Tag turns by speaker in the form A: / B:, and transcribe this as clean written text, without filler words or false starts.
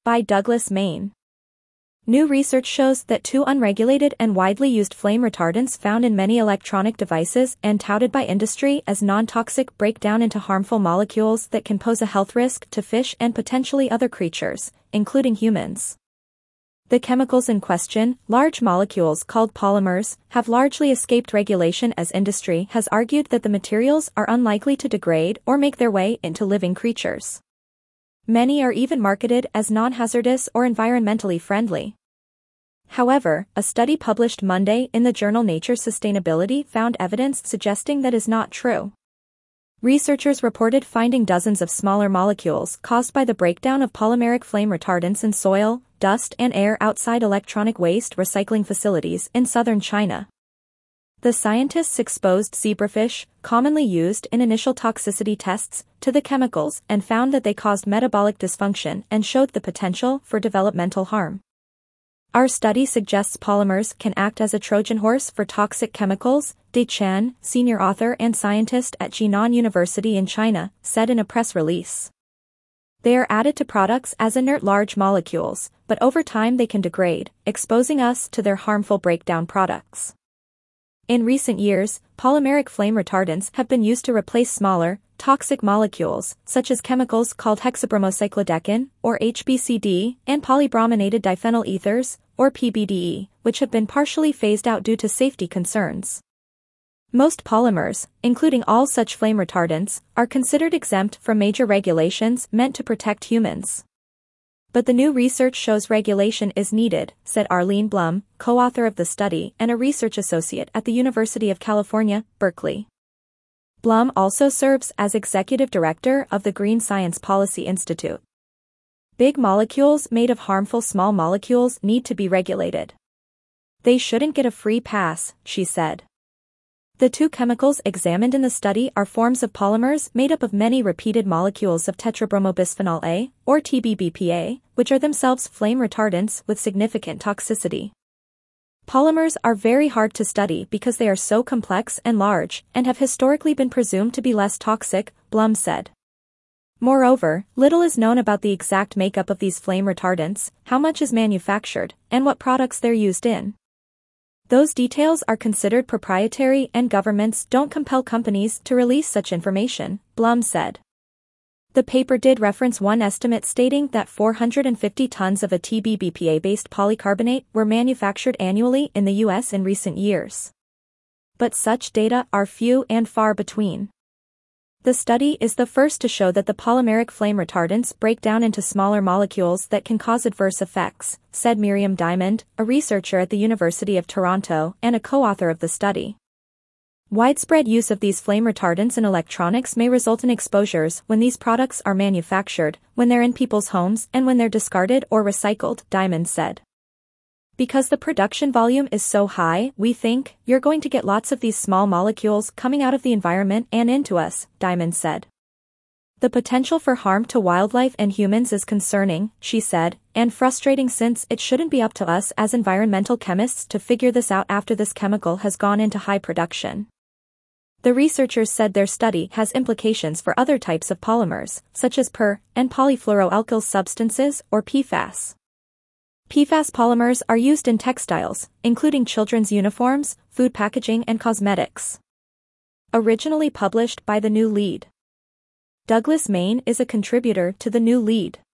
A: by Douglas Main. New research shows that two unregulated and widely used flame retardants found in many electronic devices and touted by industry as non-toxic break down into harmful molecules that can pose a health risk to fish and potentially other creatures, including humans. The chemicals in question, large molecules called polymers, have largely escaped regulation as industry has argued that the materials are unlikely to degrade or make their way into living creatures. Many are even marketed as non-hazardous or environmentally friendly. However, a study published Monday in the journal Nature Sustainability found evidence suggesting that is not true. Researchers reported finding dozens of smaller molecules caused by the breakdown of polymeric flame retardants in soil, dust and air outside electronic waste recycling facilities in southern China. The scientists exposed zebrafish, commonly used in initial toxicity tests, to the chemicals and found that they caused metabolic dysfunction and showed the potential for developmental harm. Our study suggests polymers can act as a Trojan horse for toxic chemicals, De Chen, senior author and scientist at Jinan University in China, said in a press release. They are added to products as inert large molecules, but over time they can degrade, exposing us to their harmful breakdown products. In recent years, polymeric flame retardants have been used to replace smaller, toxic molecules, such as chemicals called hexabromocyclodecane, or HBCD, and polybrominated diphenyl ethers, or PBDE, which have been partially phased out due to safety concerns. Most polymers, including all such flame retardants, are considered exempt from major regulations meant to protect humans. But the new research shows regulation is needed, said Arlene Blum, co-author of the study and a research associate at the University of California, Berkeley. Blum also serves as executive director of the Green Science Policy Institute. Big molecules made of harmful small molecules need to be regulated. They shouldn't get a free pass, she said. The two chemicals examined in the study are forms of polymers made up of many repeated molecules of tetrabromobisphenol A, or TBBPA, which are themselves flame retardants with significant toxicity. Polymers are very hard to study because they are so complex and large, and have historically been presumed to be less toxic, Blum said. Moreover, little is known about the exact makeup of these flame retardants, how much is manufactured, and what products they're used in. Those details are considered proprietary and governments don't compel companies to release such information, Blum said. The paper did reference one estimate stating that 450 tons of a TBBPA-based polycarbonate were manufactured annually in the U.S. in recent years. But such data are few and far between. The study is the first to show that the polymeric flame retardants break down into smaller molecules that can cause adverse effects, said Miriam Diamond, a researcher at the University of Toronto and a co-author of the study. Widespread use of these flame retardants in electronics may result in exposures when these products are manufactured, when they're in people's homes and when they're discarded or recycled, Diamond said. Because the production volume is so high, we think, you're going to get lots of these small molecules coming out of the environment and into us, Diamond said. The potential for harm to wildlife and humans is concerning, she said, and frustrating since it shouldn't be up to us as environmental chemists to figure this out after this chemical has gone into high production. The researchers said their study has implications for other types of polymers, such as per- and polyfluoroalkyl substances, or PFAS. PFAS polymers are used in textiles, including children's uniforms, food packaging and cosmetics. Originally published by The New Lead. Douglas Main is a contributor to The New Lead.